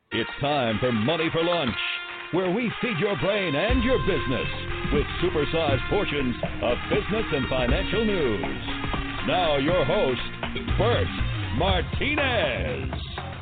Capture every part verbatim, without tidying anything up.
It's time for Money for Lunch, where we feed your brain and your business with supersized portions of business and financial news. Now your host, Bert Martinez.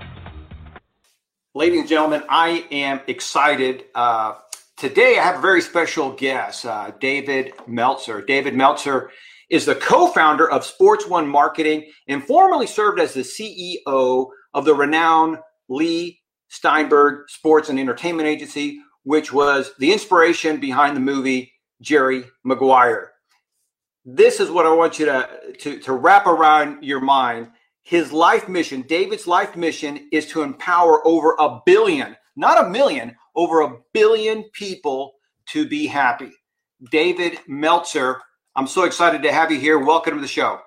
Ladies and gentlemen, I am excited. Uh, today I have a very special guest, uh, David Meltzer. David Meltzer is the co-founder of Sports One Marketing and formerly served as the C E O of the renowned Leigh Steinberg Sports and Entertainment Agency, which was the inspiration behind the movie Jerry Maguire. This is what I want you to, to, to wrap around your mind. His life mission, David's life mission, is to empower over a billion, not a million, over a billion people to be happy. David Meltzer, I'm so excited to have you here. Welcome to the show.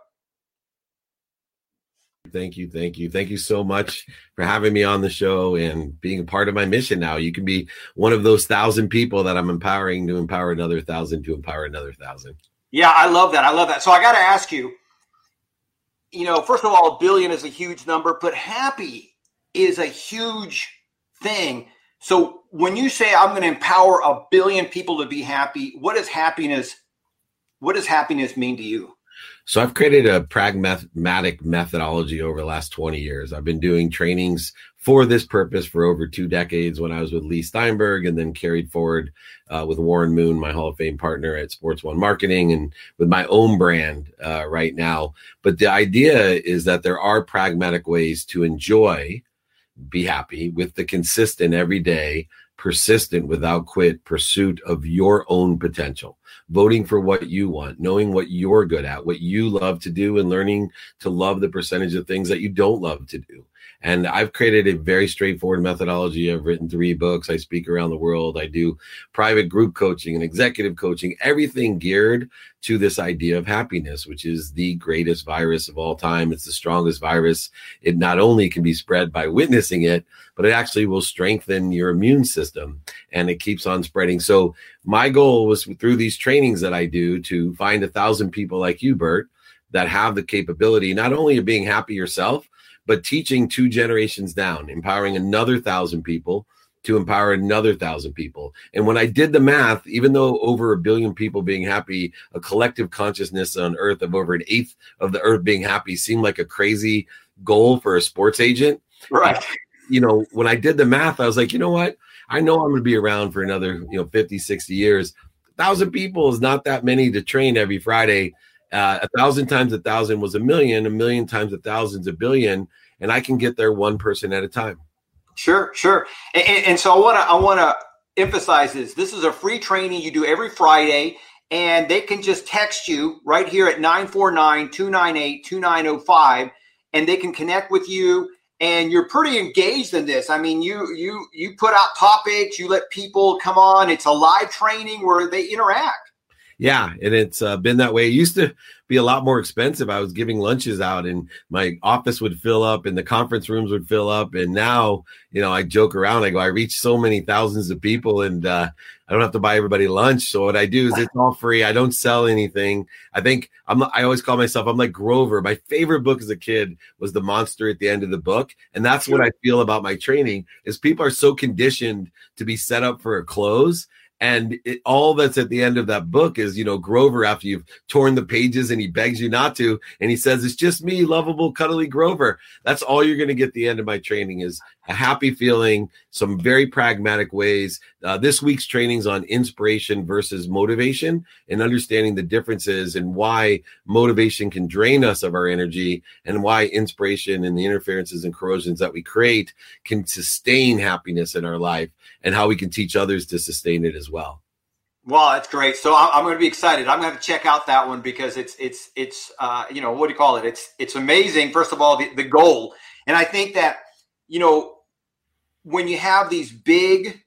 Thank you. Thank you. Thank you so much for having me on the show and being a part of my mission now. You can be one of those thousand people that I'm empowering to empower another thousand to empower another thousand. Yeah, I love that. I love that. So I got to ask you, you know, first of all, a billion is a huge number, but happy is a huge thing. So when you say I'm going to empower a billion people to be happy, what is happiness? What does happiness mean to you? So I've created a pragmatic methodology over the last twenty years. I've been doing trainings for this purpose for over two decades when I was with Leigh Steinberg, and then carried forward uh, with Warren Moon, my Hall of Fame partner at Sports One Marketing, and with my own brand uh, right now. But the idea is that there are pragmatic ways to enjoy, be happy with the consistent, everyday, persistent, without quit pursuit of your own potential, voting for what you want, knowing what you're good at, what you love to do, and learning to love the percentage of things that you don't love to do. And I've created a very straightforward methodology. I've written three books. I speak around the world. I do private group coaching and executive coaching, everything geared to this idea of happiness, which is the greatest virus of all time. It's the strongest virus. It not only can be spread by witnessing it, but it actually will strengthen your immune system, and it keeps on spreading. So my goal was through these trainings that I do to find a thousand people like you, Bert, that have the capability not only of being happy yourself, but teaching two generations down, empowering another thousand people to empower another thousand people. And when I did the math, even though over a billion people being happy, a collective consciousness on earth of over an eighth of the earth being happy seemed like a crazy goal for a sports agent. Right. You know, when I did the math, I was like, you know what? I know I'm going to be around for another, you know, fifty, sixty years. A thousand people is not that many to train every Friday. Uh, a thousand times a thousand was a million, a million times a thousand is a billion, and I can get there one person at a time. Sure, sure. And, and so I want to I want to emphasize this. This is a free training you do every Friday, and they can just text you right here at nine four nine, two nine eight, two nine zero five, and they can connect with you. And you're pretty engaged in this. I mean, you you you put out topics, you let people come on. It's a live training where they interact. Yeah, and it's uh, been that way. It used to be a lot more expensive. I was giving lunches out, and my office would fill up, and the conference rooms would fill up. And now, you know, I joke around. I go, I reach so many thousands of people, and uh, I don't have to buy everybody lunch. So what I do is it's all free. I don't sell anything. I think I'm. I always call myself, I'm like Grover. My favorite book as a kid was The Monster at the End of the Book, and that's what I feel about my training. Is people are so conditioned to be set up for a close. And it, all that's at the end of that book is, you know, Grover, after you've torn the pages and he begs you not to, and he says, it's just me, lovable, cuddly Grover. That's all you're going to get at the end of my training is a happy feeling, some very pragmatic ways. Uh, this week's training's on inspiration versus motivation and understanding the differences and why motivation can drain us of our energy and why inspiration and the interferences and corrosions that we create can sustain happiness in our life and how we can teach others to sustain it as well. Well, that's great. So I'm going to be excited. I'm going to check out that one because it's, it's, it's, uh, you know, what do you call it? It's, it's amazing. First of all, the, the goal. And I think that, you know, when you have these big,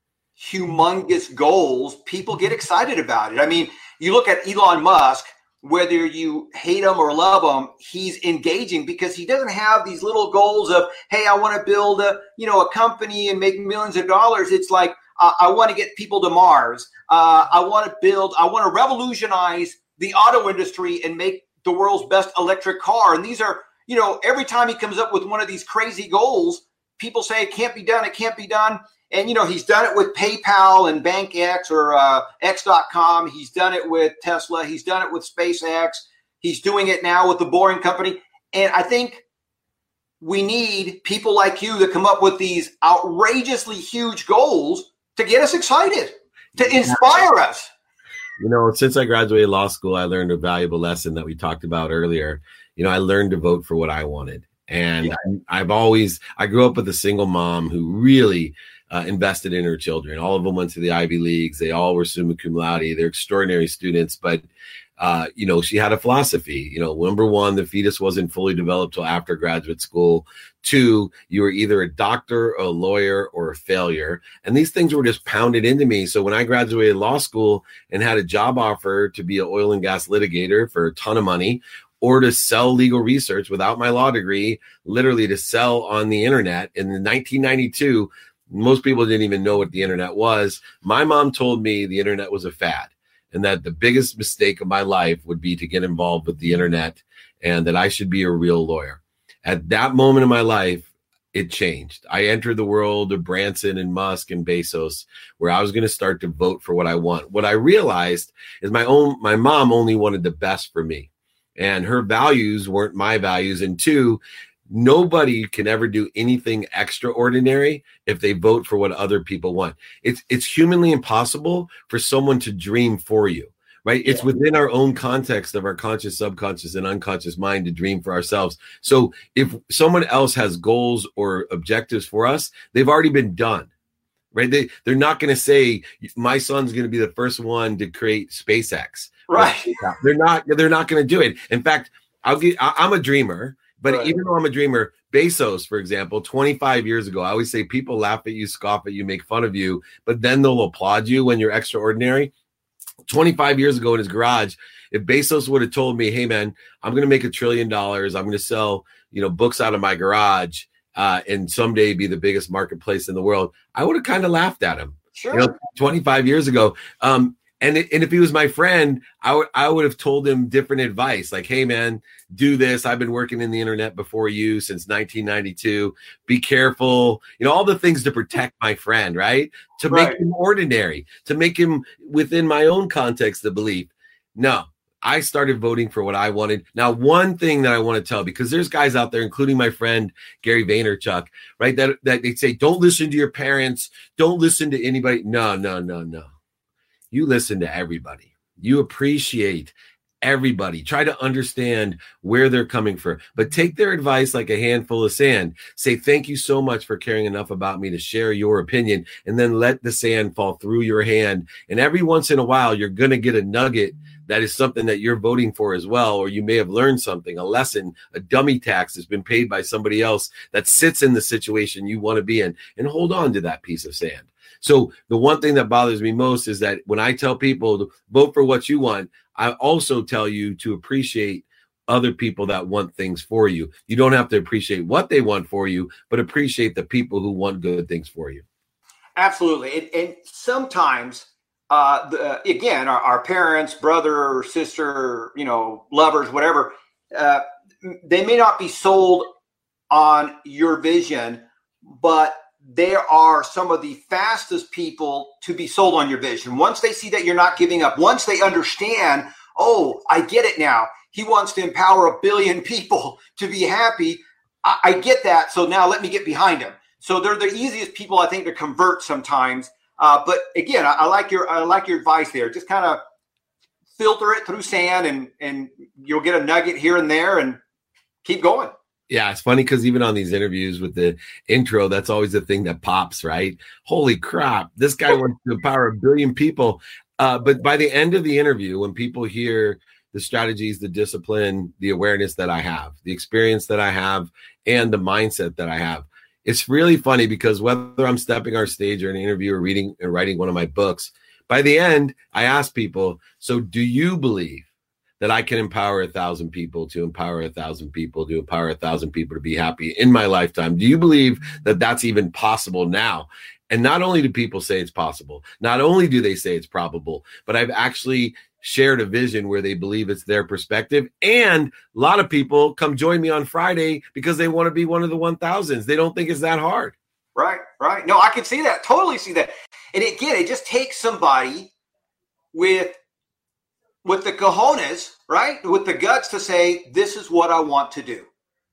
humongous goals, people get excited about it. I mean, you look at Elon Musk, whether you hate him or love him, he's engaging because he doesn't have these little goals of, hey, I want to build a, you know, a company and make millions of dollars. It's like, uh, I want to get people to Mars. Uh, I want to build, I want to revolutionize the auto industry and make the world's best electric car. And these are, you know, every time he comes up with one of these crazy goals, people say it can't be done, it can't be done. And, you know, he's done it with PayPal and BankX or uh, X dot com. He's done it with Tesla. He's done it with SpaceX. He's doing it now with the Boring Company. And I think we need people like you to come up with these outrageously huge goals to get us excited, to inspire us. You know, since I graduated law school, I learned a valuable lesson that we talked about earlier. You know, I learned to vote for what I wanted. And yeah. I've always, I grew up with a single mom who really uh, invested in her children. All of them went to the Ivy Leagues. They all were summa cum laude. They're extraordinary students, but Uh, you know, she had a philosophy. You know, number one, the fetus wasn't fully developed till after graduate school. Two, you were either a doctor, a lawyer, or a failure. And these things were just pounded into me. So when I graduated law school and had a job offer to be an oil and gas litigator for a ton of money, or to sell legal research without my law degree, literally to sell on the internet in nineteen ninety-two, most people didn't even know what the internet was. My mom told me the internet was a fad, and that the biggest mistake of my life would be to get involved with the internet, and that I should be a real lawyer. At that moment in my life, it changed. I entered the world of Branson and Musk and Bezos, where I was going to start to vote for what I want. What I realized is my own, my mom only wanted the best for me, and her values weren't my values. And two, nobody can ever do anything extraordinary if they vote for what other people want. It's it's humanly impossible for someone to dream for you, right? It's yeah. within our own context of our conscious, subconscious, and unconscious mind to dream for ourselves. So if someone else has goals or objectives for us, they've already been done, right? They, they're not going to say, my son's going to be the first one to create SpaceX. Right. They're not, they're not going to do it. In fact, I'll get, I, I'm a dreamer. But right. even though I'm a dreamer, Bezos, for example, twenty-five years ago, I always say people laugh at you, scoff at you, make fun of you, but then they'll applaud you when you're extraordinary. twenty-five years ago in his garage, if Bezos would have told me, hey, man, I'm going to make a trillion dollars. I'm going to sell, you know, books out of my garage uh, and someday be the biggest marketplace in the world, I would have kind of laughed at him. Sure. You know, twenty-five years ago. Um, And, and if he was my friend, I would I would have told him different advice, like, hey, man, do this. I've been working in the internet before you since nineteen ninety-two. Be careful. You know, all the things to protect my friend, right? To right. make him ordinary, to make him within my own context of belief. No, I started voting for what I wanted. Now, one thing that I want to tell, because there's guys out there, including my friend Gary Vaynerchuk, right, that, that they say, don't listen to your parents. Don't listen to anybody. No, no, no, no. You listen to everybody. You appreciate everybody. Try to understand where they're coming from, but take their advice like a handful of sand. Say, thank you so much for caring enough about me to share your opinion, and then let the sand fall through your hand. And every once in a while, you're going to get a nugget that is something that you're voting for as well, or you may have learned something, a lesson, a dummy tax has been paid by somebody else that sits in the situation you want to be in, and hold on to that piece of sand. So the one thing that bothers me most is that when I tell people to vote for what you want, I also tell you to appreciate other people that want things for you. You don't have to appreciate what they want for you, but appreciate the people who want good things for you. Absolutely. And, and sometimes, uh, the, again, our, our parents, brother, sister, you know, lovers, whatever, uh, they may not be sold on your vision, but they are some of the fastest people to be sold on your vision. Once they see that you're not giving up, once they understand, oh, I get it now. He wants to empower a billion people to be happy. I, I get that. So now let me get behind him. So they're the easiest people, I think, to convert sometimes. Uh, but again, I, I like your I like your advice there. Just kind of filter it through sand, and and you'll get a nugget here and there, and keep going. Yeah, it's funny because even on these interviews with the intro, that's always the thing that pops, right? Holy crap, this guy wants to empower a billion people. Uh, but by the end of the interview, when people hear the strategies, the discipline, the awareness that I have, the experience that I have, and the mindset that I have, it's really funny because whether I'm stepping our stage or an interview or reading or writing one of my books, by the end, I ask people, so do you believe that I can empower a thousand people to empower a thousand people to empower a thousand people to be happy in my lifetime? Do you believe that that's even possible now? And not only do people say it's possible, not only do they say it's probable, but I've actually shared a vision where they believe it's their perspective. And a lot of people come join me on Friday because they want to be one of the one thousands. They don't think it's that hard. Right, right. No, I can see that. Totally see that. And again, it just takes somebody with with the cojones, right? With the guts to say, this is what I want to do.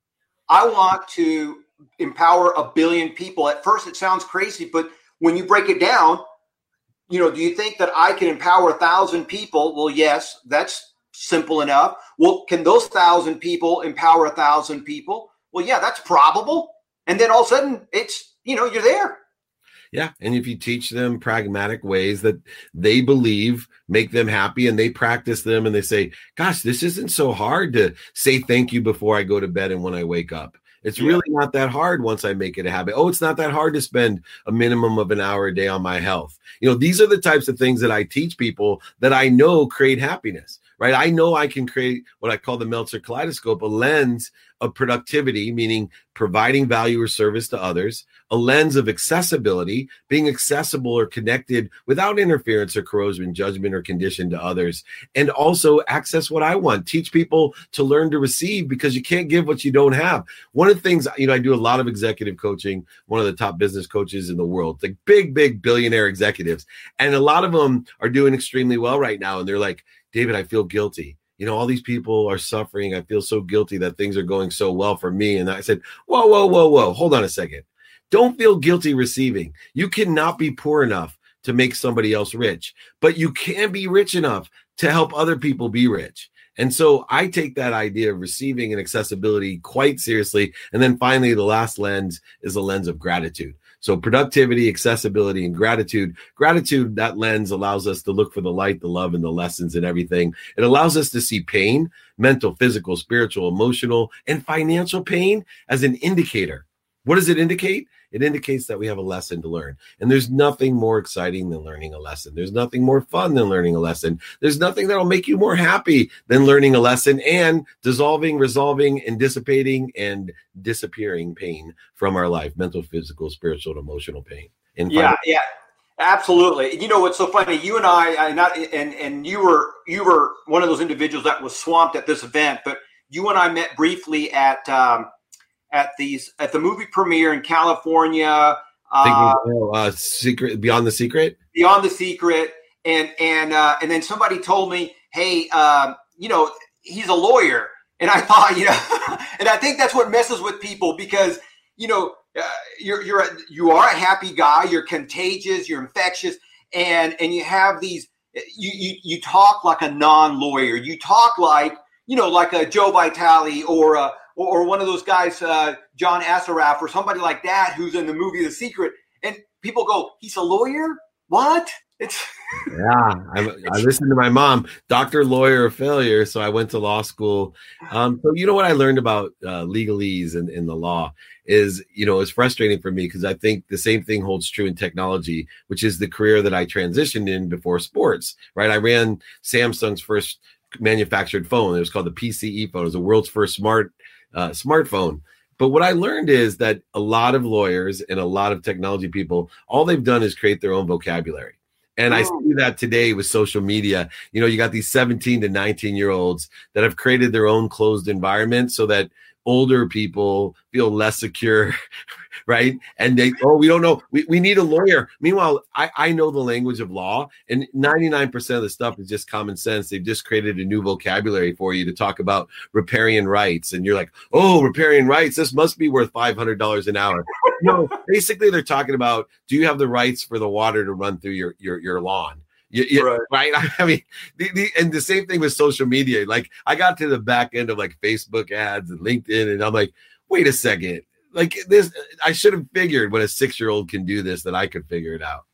I want to empower a billion people. At first, it sounds crazy, but when you break it down, you know, do you think that I can empower a thousand people? Well, yes, that's simple enough. Well, can those thousand people empower a thousand people? Well, yeah, that's probable. And then all of a sudden, it's, you know, you're there. Yeah. And if you teach them pragmatic ways that they believe make them happy and they practice them and they say, gosh, this isn't so hard to say thank you before I go to bed and when I wake up. It's yeah. really not that hard once I make it a habit. Oh, it's not that hard to spend a minimum of an hour a day on my health. You know, these are the types of things that I teach people that I know create happiness, right? I know I can create what I call the Meltzer kaleidoscope, a lens of productivity, meaning providing value or service to others, a lens of accessibility, being accessible or connected without interference or corrosion, judgment or condition to others, and also access what I want. Teach people to learn to receive because you can't give what you don't have. One of the things, you know, I do a lot of executive coaching, one of the top business coaches in the world, like big, big billionaire executives. And a lot of them are doing extremely well right now. And they're like, David, I feel guilty. You know, all these people are suffering. I feel so guilty that things are going so well for me. And I said, whoa, whoa, whoa, whoa. Hold on a second. Don't feel guilty receiving. You cannot be poor enough to make somebody else rich, but you can be rich enough to help other people be rich. And so I take that idea of receiving and accessibility quite seriously. And then finally, the last lens is a lens of gratitude. So productivity, accessibility, and gratitude. Gratitude, that lens allows us to look for the light, the love, and the lessons in everything. It allows us to see pain, mental, physical, spiritual, emotional, and financial pain as an indicator. What does it indicate? It indicates that we have a lesson to learn. And there's nothing more exciting than learning a lesson. There's nothing more fun than learning a lesson. There's nothing that'll make you more happy than learning a lesson and dissolving, resolving, and dissipating and disappearing pain from our life, mental, physical, spiritual, and emotional pain. And yeah, yeah, absolutely. You know what's so funny? You and I, I not, and and you were you were one of those individuals that was swamped at this event, but you and I met briefly at um, at these at the movie premiere in California. Uh, Thinking, uh, secret Beyond the Secret. Beyond the Secret, and and uh, and then somebody told me, hey, um, you know, he's a lawyer, and I thought, you know, and I think that's what messes with people because you know uh, you're you're a, you are a happy guy, you're contagious, you're infectious, and and you have these you you you talk like a non-lawyer, you talk like you know like a Joe Vitale or a or one of those guys, uh, John Assaraf or somebody like that who's in the movie The Secret. And people go, he's a lawyer? What? It's yeah, I, I listened to my mom, doctor, lawyer, failure. So I went to law school. Um, so you know what I learned about uh, legalese and in the law is, you know, it's frustrating for me because I think the same thing holds true in technology, which is the career that I transitioned in before sports, right? I ran Samsung's first manufactured phone. It was called the P C E phone. It was the world's first smart Uh, smartphone. But what I learned is that a lot of lawyers and a lot of technology people, all they've done is create their own vocabulary. And oh. I see that today with social media. You know, you got these seventeen to nineteen year olds that have created their own closed environment so that older people feel less secure, right? And they, oh, we don't know. We, we need a lawyer. Meanwhile, I, I know the language of law, and ninety-nine percent of the stuff is just common sense. They've just created a new vocabulary for you to talk about riparian rights. And you're like, oh, riparian rights, this must be worth five hundred dollars an hour. No, basically they're talking about, do you have the rights for the water to run through your, your, your lawn? You, you, right. right. I mean, the, the, and the same thing with social media. Like I got to the back end of like Facebook ads and LinkedIn, and I'm like, wait a second. Like this, I should have figured when a six-year-old can do this that I could figure it out.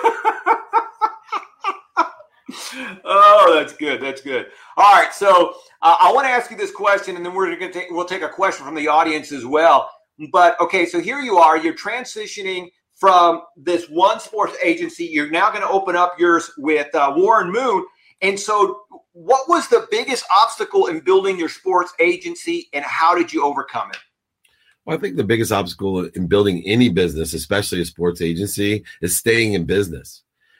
Oh, that's good. That's good. All right. So uh, I want to ask you this question, and then we're going to take, we'll take a question from the audience as well. But okay, so here you are, you're transitioning from this one sports agency. You're now going to open up yours with uh, Warren Moon. And so what was the biggest obstacle in building your sports agency, and how did you overcome it? Well, I think the biggest obstacle in building any business, especially a sports agency, is staying in business.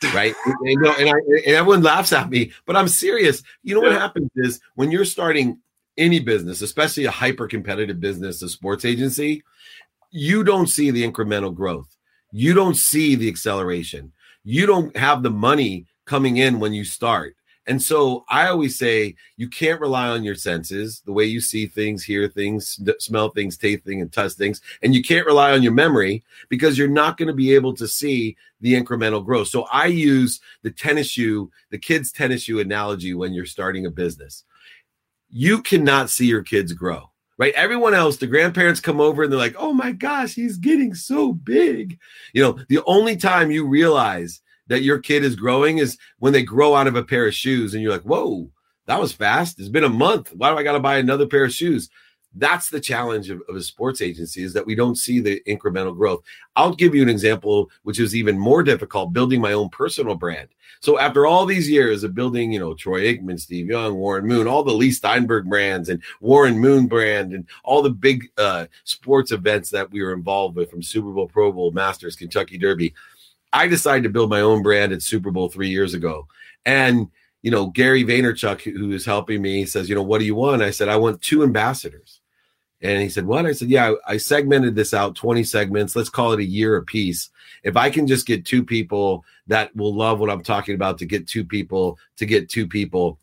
right? and, you know, and, I, and everyone laughs at me, but I'm serious. You know what happens is when you're starting any business, especially a hyper competitive business, a sports agency, you don't see the incremental growth. You don't see the acceleration. You don't have the money coming in when you start. And so I always say you can't rely on your senses, the way you see things, hear things, smell things, taste things, and touch things. And you can't rely on your memory because you're not going to be able to see the incremental growth. So I use the tennis shoe, the kids' tennis shoe analogy when you're starting a business. You cannot see your kids grow, right? Everyone else, the grandparents come over and they're like, oh my gosh, he's getting so big. You know, the only time you realize that your kid is growing is when they grow out of a pair of shoes and you're like, whoa, that was fast. It's been a month. Why do I got to buy another pair of shoes? That's the challenge of, of a sports agency, is that we don't see the incremental growth. I'll give you an example, which is even more difficult, building my own personal brand. So after all these years of building, you know, Troy Aikman, Steve Young, Warren Moon, all the Lee Steinberg brands and Warren Moon brand and all the big uh, sports events that we were involved with, from Super Bowl, Pro Bowl, Masters, Kentucky Derby, I decided to build my own brand at Super Bowl three years ago. And, you know, Gary Vaynerchuk, who is helping me, says, you know, what do you want? I said, I want two ambassadors. And he said, what? I said, yeah, I segmented this out, twenty segments. Let's call it a year a piece. If I can just get two people that will love what I'm talking about, to get two people, to get two people,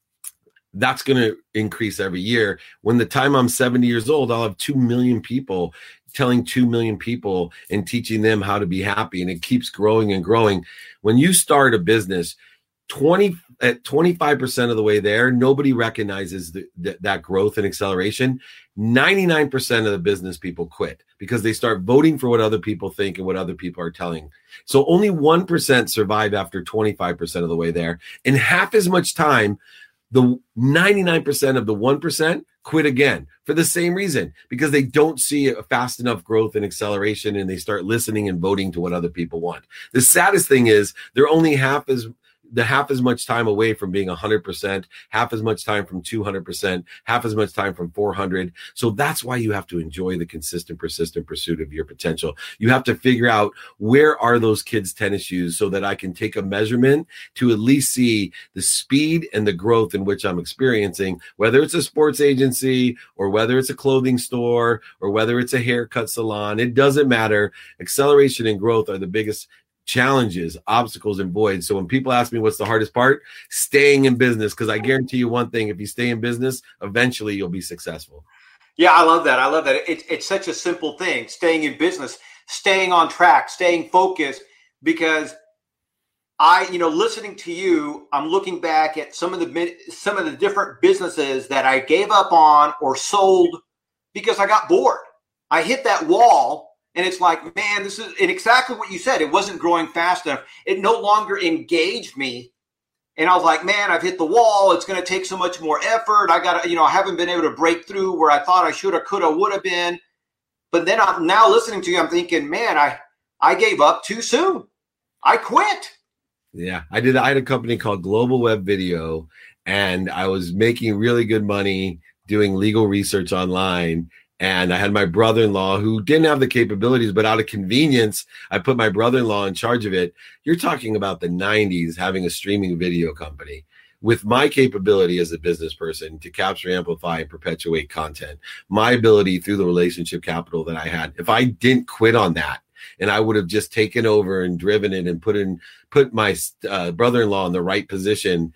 that's going to increase every year. When the time I'm seventy years old, I'll have two million people telling two million people and teaching them how to be happy. And it keeps growing and growing. When you start a business, twenty at twenty-five percent of the way there, nobody recognizes the, the, that growth and acceleration. ninety-nine percent of the business people quit because they start voting for what other people think and what other people are telling. So only one percent survive after twenty-five percent of the way there. And half as much time, the ninety-nine percent of the one percent quit again for the same reason, because they don't see a fast enough growth and acceleration, and they start listening and voting to what other people want. The saddest thing is they're only half as the half as much time away from being one hundred percent, half as much time from two hundred percent, half as much time from four hundred. So that's why you have to enjoy the consistent, persistent pursuit of your potential. You have to figure out, where are those kids' tennis shoes, so that I can take a measurement to at least see the speed and the growth in which I'm experiencing, whether it's a sports agency or whether it's a clothing store or whether it's a haircut salon. It doesn't matter. Acceleration and growth are the biggest challenges, obstacles, and voids. So when people ask me what's the hardest part, staying in business, because I guarantee you one thing: if you stay in business, eventually you'll be successful. Yeah, I love that. I love that. It, it's such a simple thing: staying in business, staying on track, staying focused. Because I, you know, listening to you, I'm looking back at some of the some of the different businesses that I gave up on or sold because I got bored. I hit that wall. And it's like, man, this is and exactly what you said. It wasn't growing fast enough. It no longer engaged me. And I was like, man, I've hit the wall. It's going to take so much more effort. I got to, you know, I haven't been able to break through where I thought I should have, could have, would have been. But then I'm now listening to you, I'm thinking, man, I, I gave up too soon. I quit. Yeah, I did. I had a company called Global Web Video, and I was making really good money doing legal research online. And I had my brother-in-law who didn't have the capabilities, but out of convenience, I put my brother-in-law in charge of it. You're talking about the nineties, having a streaming video company with my capability as a business person to capture, amplify, and perpetuate content, my ability through the relationship capital that I had. If I didn't quit on that, and I would have just taken over and driven it and put in, put my uh, brother-in-law in the right position,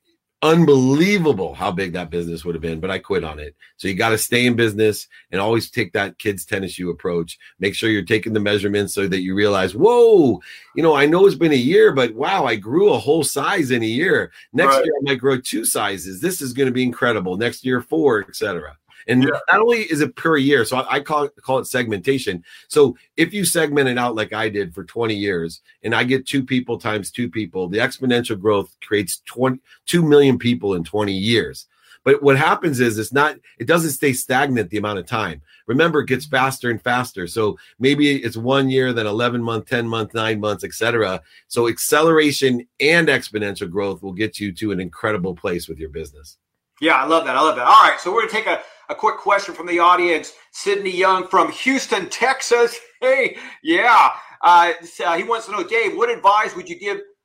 unbelievable how big that business would have been, but I quit on it. So you got to stay in business and always take that kids tennis shoe approach. Make sure you're taking the measurements so that you realize, whoa, you know, I know it's been a year, but wow, I grew a whole size in a year. Next right. year, I might grow two sizes. This is going to be incredible. Next year, four, et cetera. And yeah. not only is it per year, so I call it, call it segmentation. So if you segment it out like I did for twenty years, and I get two people times two people, the exponential growth creates twenty, two million people in twenty years. But what happens is it's not, it doesn't stay stagnant the amount of time. Remember, it gets faster and faster. So maybe it's one year, then eleven month, ten month, nine months, et cetera. So acceleration and exponential growth will get you to an incredible place with your business. Yeah, I love that. I love that. All right, so we're going to take a, a quick question from the audience. Sydney Young from Houston, Texas. Hey, yeah. Uh, uh, he wants to know, Dave, what advice would you give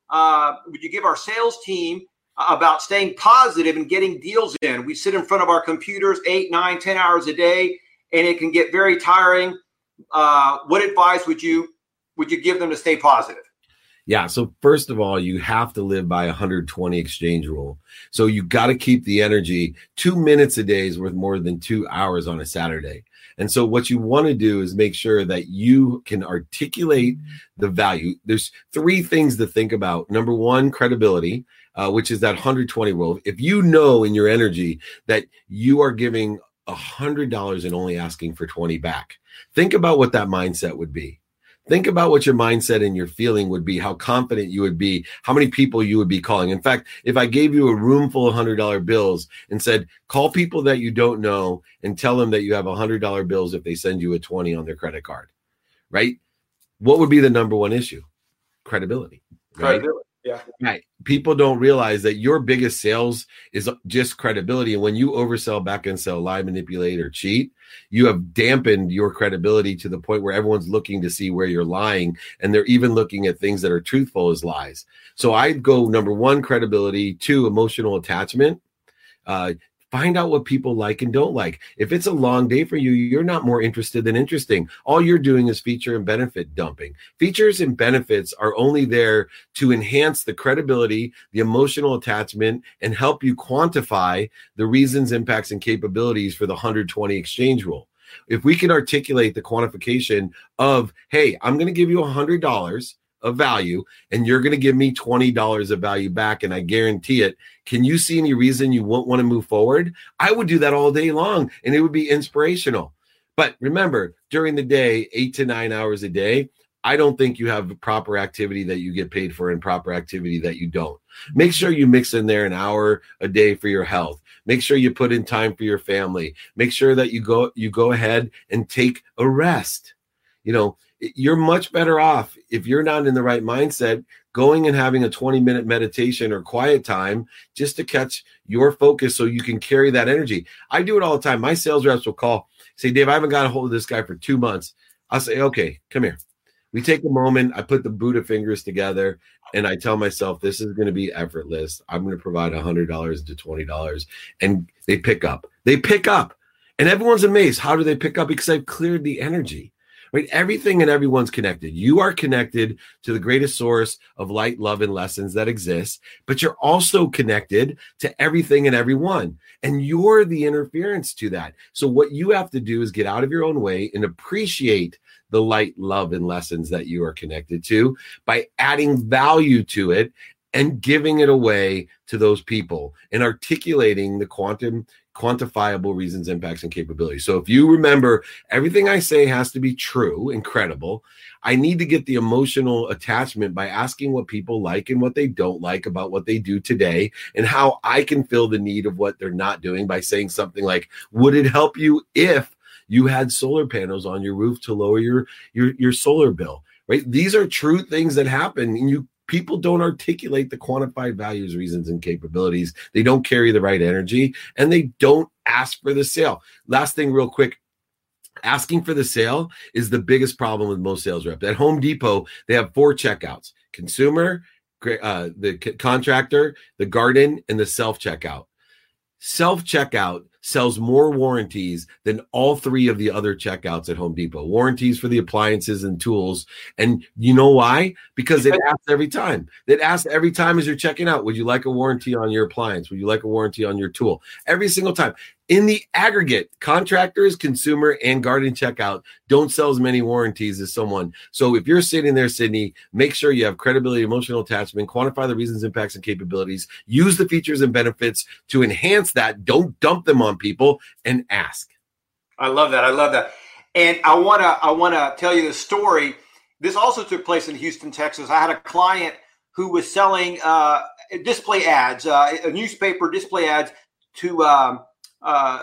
uh, would you give our sales team about staying positive and getting deals in? We sit in front of our computers eight, nine, ten hours a day, and it can get very tiring. Uh, what advice would you would you give them to stay positive? Yeah. So first of all, you have to live by one hundred twenty exchange rule. So you got to keep the energy. Two minutes a day is worth more than two hours on a Saturday. And so what you want to do is make sure that you can articulate the value. There's three things to think about. Number one, credibility, uh, which is that one hundred twenty rule. If you know in your energy that you are giving one hundred dollars and only asking for twenty back, think about what that mindset would be. Think about what your mindset and your feeling would be, how confident you would be, how many people you would be calling. In fact, if I gave you a room full of one hundred dollar bills and said, call people that you don't know and tell them that you have one hundred dollar bills if they send you a twenty on their credit card, right? What would be the number one issue? Credibility. Right? Credibility. Yeah. Right. People don't realize that your biggest sales is just credibility. And when you oversell, back and sell, lie, manipulate, or cheat, you have dampened your credibility to the point where everyone's looking to see where you're lying. And they're even looking at things that are truthful as lies. So I'd go number one, credibility, two, emotional attachment. Uh, Find out what people like and don't like. If it's a long day for you, you're not more interested than interesting. All you're doing is feature and benefit dumping. Features and benefits are only there to enhance the credibility, the emotional attachment, and help you quantify the reasons, impacts, and capabilities for the one hundred twenty exchange rule. If we can articulate the quantification of, hey, I'm going to give you one hundred dollars of value and you're going to give me twenty dollars of value back, and I guarantee it. Can you see any reason you won't want to move forward? I would do that all day long and it would be inspirational. But remember, during the day, eight to nine hours a day, I don't think you have proper activity that you get paid for and proper activity that you don't. Make sure you mix in there an hour a day for your health. Make sure you put in time for your family. Make sure that you go, you go ahead and take a rest. You know, you're much better off if you're not in the right mindset, going and having a twenty minute meditation or quiet time just to catch your focus so you can carry that energy. I do it all the time. My sales reps will call, say, Dave, I haven't got a hold of this guy for two months. I'll say, okay, come here. We take a moment. I put the Buddha fingers together and I tell myself, this is going to be effortless. I'm going to provide one hundred dollars to twenty dollars. And they pick up. They pick up. And everyone's amazed. How do they pick up? Because I've cleared the energy. Right? Everything and everyone's connected. You are connected to the greatest source of light, love, and lessons that exists, but you're also connected to everything and everyone. And you're the interference to that. So what you have to do is get out of your own way and appreciate the light, love, and lessons that you are connected to by adding value to it and giving it away to those people and articulating the quantum quantifiable reasons, impacts, and capabilities. So if you remember, everything I say has to be true and credible. I need to get the emotional attachment by asking what people like and what they don't like about what they do today, and how I can fill the need of what they're not doing by saying something like, would it help you if you had solar panels on your roof to lower your, your, your solar bill, right? These are true things that happen, and you people don't articulate the quantified values, reasons, and capabilities. They don't carry the right energy, and they don't ask for the sale. Last thing real quick, asking for the sale is the biggest problem with most sales reps. At Home Depot, they have four checkouts: consumer, uh, the c- contractor, the garden, and the self-checkout. Self-checkout sells more warranties than all three of the other checkouts at Home Depot. Warranties for the appliances and tools. And you know why? Because it asks every time. It asks every time as you're checking out, would you like a warranty on your appliance? Would you like a warranty on your tool? Every single time. In the aggregate, contractors, consumer, and garden checkout don't sell as many warranties as someone. So if you're sitting there, Sydney, make sure you have credibility, emotional attachment, quantify the reasons, impacts, and capabilities, use the features and benefits to enhance that. Don't dump them on people, and ask. I love that. I love that. And I want to I want to tell you the story. This also took place in Houston, Texas. I had a client who was selling uh, display ads, uh, a newspaper display ads to um, uh,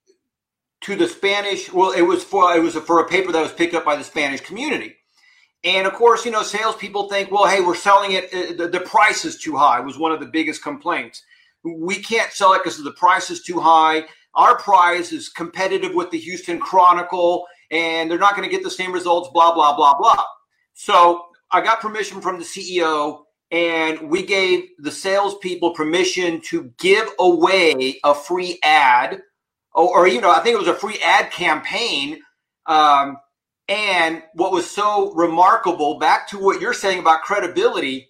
to the Spanish. Well, it was for it was for a paper that was picked up by the Spanish community. And of course, you know, salespeople think, well, hey, we're selling it. Uh, the, the price is too high. Was one of the biggest complaints. We can't sell it because the price is too high. Our price is competitive with the Houston Chronicle, and they're not going to get the same results, blah, blah, blah, blah. So I got permission from the C E O, and we gave the salespeople permission to give away a free ad, or, or you know, I think it was a free ad campaign. Um, and what was so remarkable, back to what you're saying about credibility,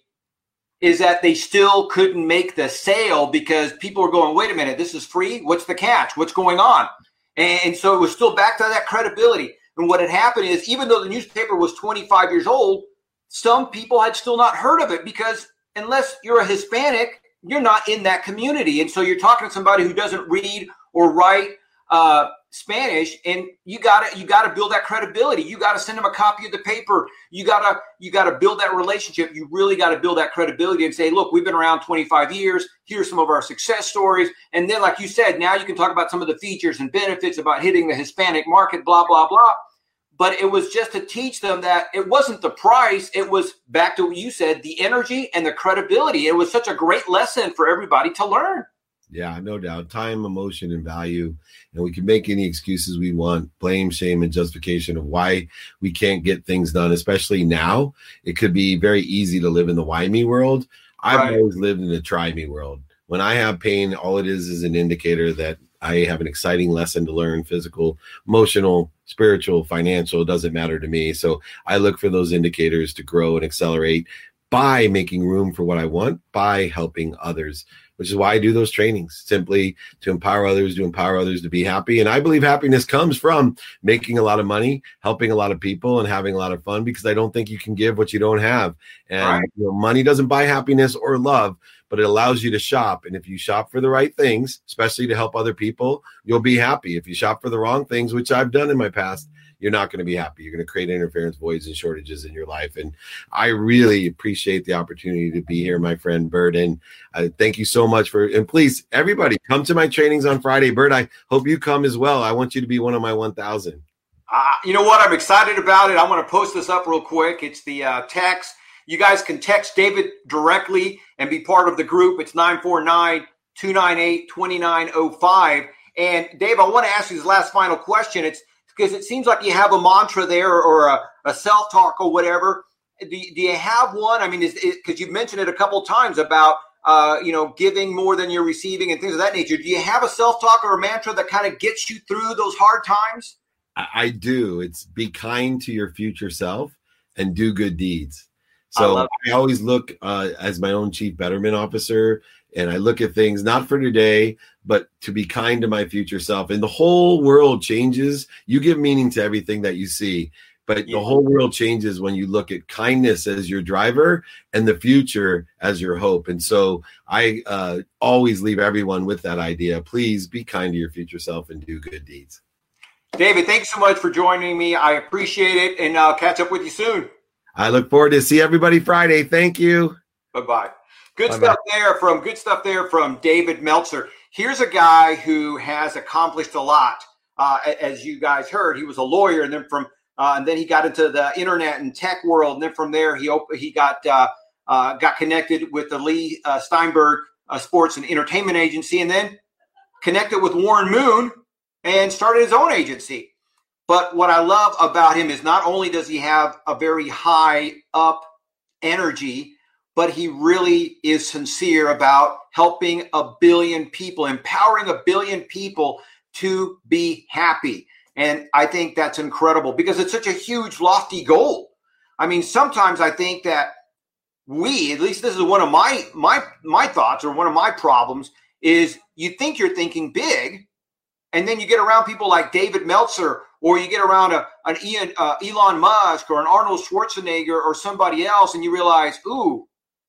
is that they still couldn't make the sale because people were going, wait a minute, this is free? What's the catch? What's going on? And, and so it was still back to that credibility. And what had happened is, even though the newspaper was twenty-five years old, some people had still not heard of it, because unless you're a Hispanic, you're not in that community. And so you're talking to somebody who doesn't read or write uh, Spanish, and you gotta you gotta build that credibility. You gotta send them a copy of the paper. You gotta you gotta build that relationship. You really gotta build that credibility and say, look, we've been around twenty-five years. Here's some of our success stories. And then, like you said, now you can talk about some of the features and benefits about hitting the Hispanic market, blah, blah, blah. But it was just to teach them that it wasn't the price. It was, back to what you said, the energy and the credibility. It was such a great lesson for everybody to learn. Yeah, no doubt. Time, emotion, and value. And we can make any excuses we want, blame, shame, and justification of why we can't get things done, especially now. It could be very easy to live in the why me world. I've right. always lived in the try me world. When I have pain, all it is is an indicator that I have an exciting lesson to learn: physical, emotional, spiritual, financial. It doesn't matter to me. So I look for those indicators to grow and accelerate by making room for what I want, by helping others, which is why I do those trainings, simply to empower others, to empower others to be happy. And I believe happiness comes from making a lot of money, helping a lot of people, and having a lot of fun, because I don't think you can give what you don't have. And right. you know, money doesn't buy happiness or love, but it allows you to shop. And if you shop for the right things, especially to help other people, you'll be happy. If you shop for the wrong things, which I've done in my past, you're not going to be happy. You're going to create interference, voids, and shortages in your life. And I really appreciate the opportunity to be here, my friend Bert. And uh, thank you so much for, and please, everybody, come to my trainings on Friday. Bert, I hope you come as well. I want you to be one of my one thousand. Uh, you know what? I'm excited about it. I'm going to post this up real quick. It's the uh, text. You guys can text David directly and be part of the group. It's nine four nine, two nine eight, two nine zero five. And Dave, I want to ask you this last final question. It's because it seems like you have a mantra there, or a, a self-talk or whatever. Do, do you have one? I mean, is because you've mentioned it a couple of times about, uh, you know, giving more than you're receiving and things of that nature. Do you have a self-talk or a mantra that kind of gets you through those hard times? I, I do. It's be kind to your future self and do good deeds. So I, I always look uh, as my own chief betterment officer, and I look at things not for today, but to be kind to my future self. And the whole world changes. You give meaning to everything that you see, but yeah. the whole world changes when you look at kindness as your driver and the future as your hope. And so I uh, always leave everyone with that idea. Please be kind to your future self and do good deeds. David, thanks so much for joining me. I appreciate it, and I'll catch up with you soon. I look forward to see everybody Friday. Thank you. Bye-bye. Good Bye-bye. stuff there from good stuff there from David Meltzer. Here's a guy who has accomplished a lot. Uh, as you guys heard, he was a lawyer, and then from uh, and then he got into the internet and tech world, and then from there he op- he got uh, uh, got connected with the Lee uh, Steinberg uh, Sports and Entertainment Agency, and then connected with Warren Moon and started his own agency. But what I love about him is not only does he have a very high up energy, but he really is sincere about helping a billion people, empowering a billion people to be happy. And I think that's incredible because it's such a huge, lofty goal. I mean, sometimes I think that we, at least this is one of my my my thoughts, or one of my problems, is you think you're thinking big, and then you get around people like David Meltzer, or you get around a, an Ian, uh, Elon Musk or an Arnold Schwarzenegger or somebody else, and you realize, ooh,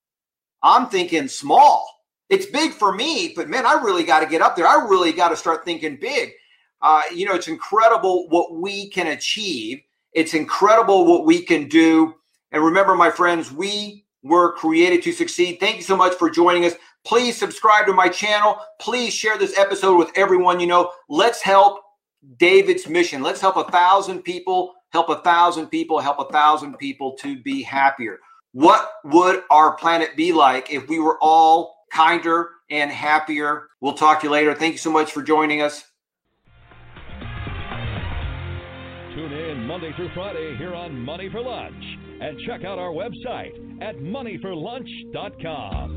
I'm thinking small. It's big for me, but man, I really got to get up there. I really got to start thinking big. Uh, you know, it's incredible what we can achieve. It's incredible what we can do. And remember, my friends, we were created to succeed. Thank you so much for joining us. Please subscribe to my channel. Please share this episode with everyone you know. Let's help David's mission. Let's help a thousand people, help a thousand people, help a thousand people to be happier. What would our planet be like if we were all kinder and happier? We'll talk to you later. Thank you so much for joining us. Tune in Monday through Friday here on Money for Lunch, and check out our website at money for lunch dot com.